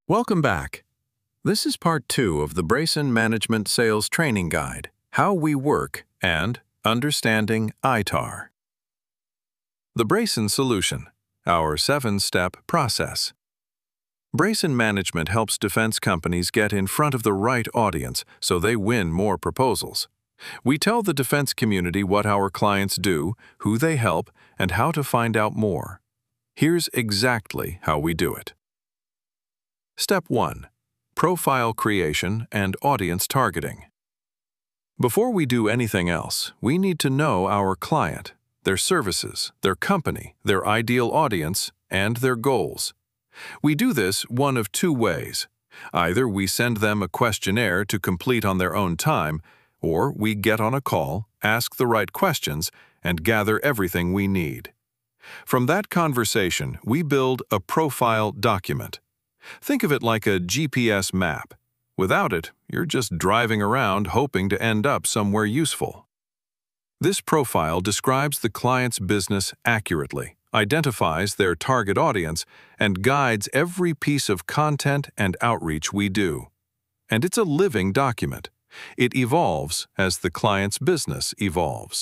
Welcome back. This is part 2 of the Brayson Management Sales Training Guide, How We Work and Understanding ITAR. The Brayson Solution, our 7-step process. Brayson Management helps defense companies get in front of the right audience so they win more proposals. We tell the defense community what our clients do, who they help, and how to find out more. Here's exactly how we do it. Step 1. Profile creation and audience targeting. Before we do anything else, we need to know our client, their services, their company, their ideal audience, and their goals. We do this one of 2 ways. Either we send them a questionnaire to complete on their own time, or we get on a call, ask the right questions, and gather everything we need. From that conversation, we build a profile document. Think of it like a GPS map. Without it, you're just driving around hoping to end up somewhere useful. This profile describes the client's business accurately, identifies their target audience, and guides every piece of content and outreach we do. And it's a living document. It evolves as the client's business evolves.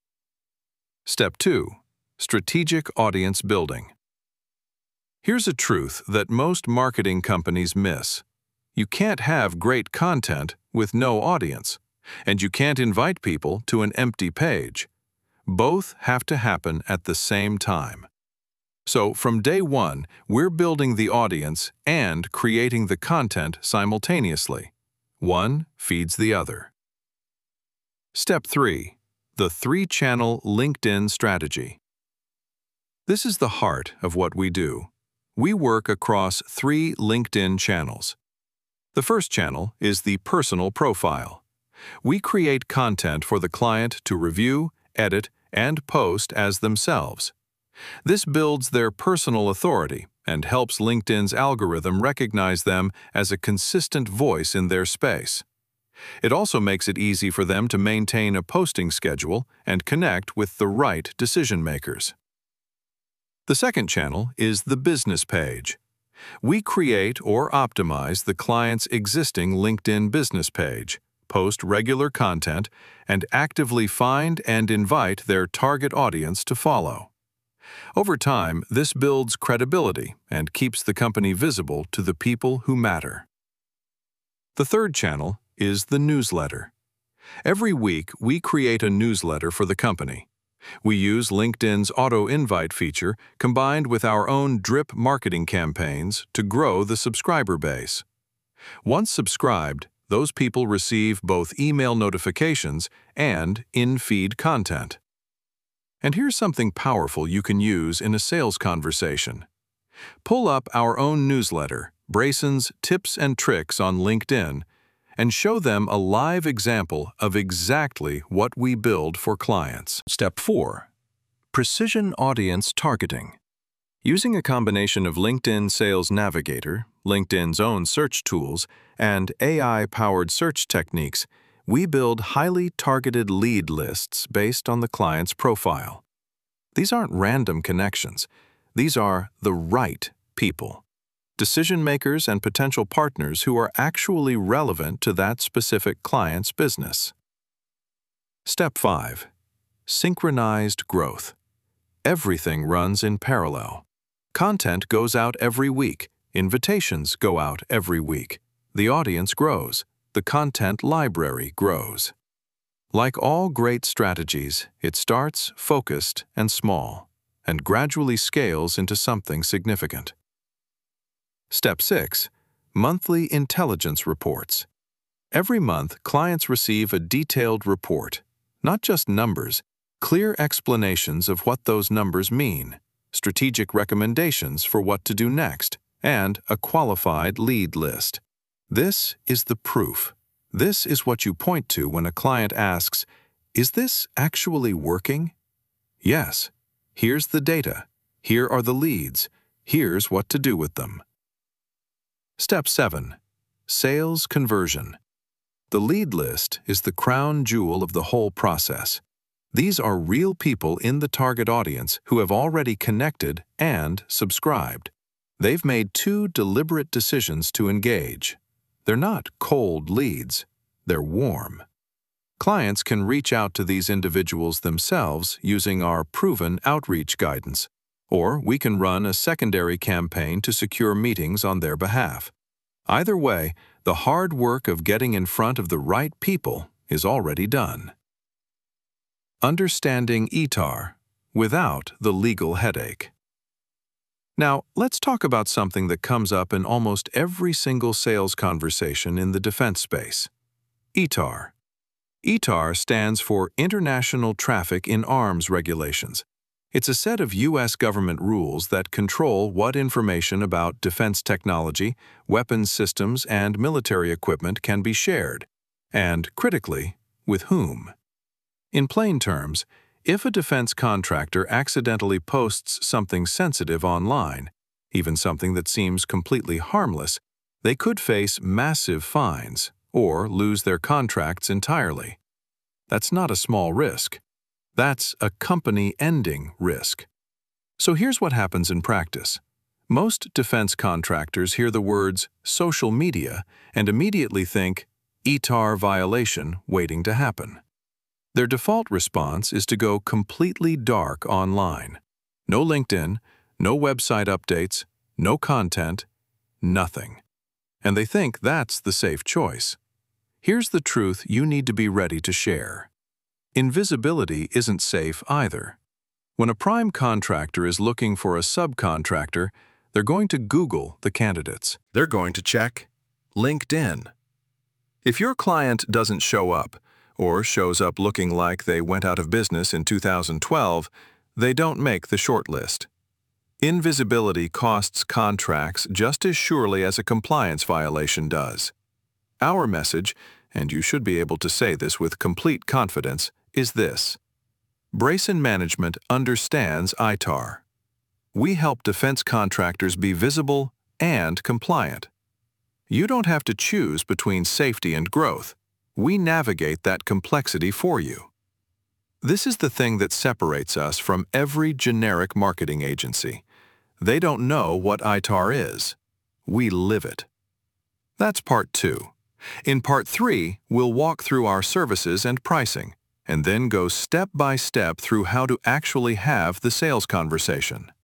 Step 2. Strategic audience building. Here's a truth that most marketing companies miss. You can't have great content with no audience, and you can't invite people to an empty page. Both have to happen at the same time. So from day 1, we're building the audience and creating the content simultaneously. One feeds the other. Step 3. The 3-channel LinkedIn strategy. This is the heart of what we do. We work across 3 LinkedIn channels. The first channel is the personal profile. We create content for the client to review, edit, and post as themselves. This builds their personal authority and helps LinkedIn's algorithm recognize them as a consistent voice in their space. It also makes it easy for them to maintain a posting schedule and connect with the right decision-makers. The second channel is the business page. We create or optimize the client's existing LinkedIn business page, post regular content, and actively find and invite their target audience to follow. Over time, this builds credibility and keeps the company visible to the people who matter. The third channel is the newsletter. Every week, we create a newsletter for the company. We use LinkedIn's auto-invite feature combined with our own drip marketing campaigns to grow the subscriber base. Once subscribed, those people receive both email notifications and in-feed content. And here's something powerful you can use in a sales conversation. Pull up our own newsletter, Brayson's Tips and Tricks on LinkedIn, and show them a live example of exactly what we build for clients. Step 4. Precision audience targeting. Using a combination of LinkedIn Sales Navigator, LinkedIn's own search tools, and AI-powered search techniques, we build highly targeted lead lists based on the client's profile. These aren't random connections. These are the right people. Decision-makers and potential partners who are actually relevant to that specific client's business. Step 5. Synchronized growth. Everything runs in parallel. Content goes out every week. Invitations go out every week. The audience grows. The content library grows. Like all great strategies, it starts focused and small, and gradually scales into something significant. Step 6. Monthly intelligence reports. Every month, clients receive a detailed report, not just numbers, clear explanations of what those numbers mean, strategic recommendations for what to do next, and a qualified lead list. This is the proof. This is what you point to when a client asks, "Is this actually working?" Yes. Here's the data. Here are the leads. Here's what to do with them. Step 7. Sales conversion. The lead list is the crown jewel of the whole process. These are real people in the target audience who have already connected and subscribed. They've made two deliberate decisions to engage. They're not cold leads, they're warm. Clients can reach out to these individuals themselves using our proven outreach guidance, or we can run a secondary campaign to secure meetings on their behalf. Either way, the hard work of getting in front of the right people is already done. Understanding ITAR without the legal headache. Now, let's talk about something that comes up in almost every single sales conversation in the defense space. ITAR. ITAR stands for International Traffic in Arms Regulations. It's a set of U.S. government rules that control what information about defense technology, weapons systems, and military equipment can be shared, and, critically, with whom. In plain terms, if a defense contractor accidentally posts something sensitive online, even something that seems completely harmless, they could face massive fines or lose their contracts entirely. That's not a small risk. That's a company-ending risk. So here's what happens in practice. Most defense contractors hear the words social media and immediately think ITAR violation waiting to happen. Their default response is to go completely dark online. No LinkedIn, no website updates, no content, nothing. And they think that's the safe choice. Here's the truth you need to be ready to share. Invisibility isn't safe either. When a prime contractor is looking for a subcontractor, they're going to Google the candidates. They're going to check LinkedIn. If your client doesn't show up, or shows up looking like they went out of business in 2012, they don't make the shortlist. Invisibility costs contracts just as surely as a compliance violation does. Our message, and you should be able to say this with complete confidence, is this. Brayson Management understands ITAR. We help defense contractors be visible and compliant. You don't have to choose between safety and growth. We navigate that complexity for you. This is the thing that separates us from every generic marketing agency. They don't know what ITAR is. We live it. That's part 2. In part 3, we'll walk through our services and pricing, and then go step by step through how to actually have the sales conversation.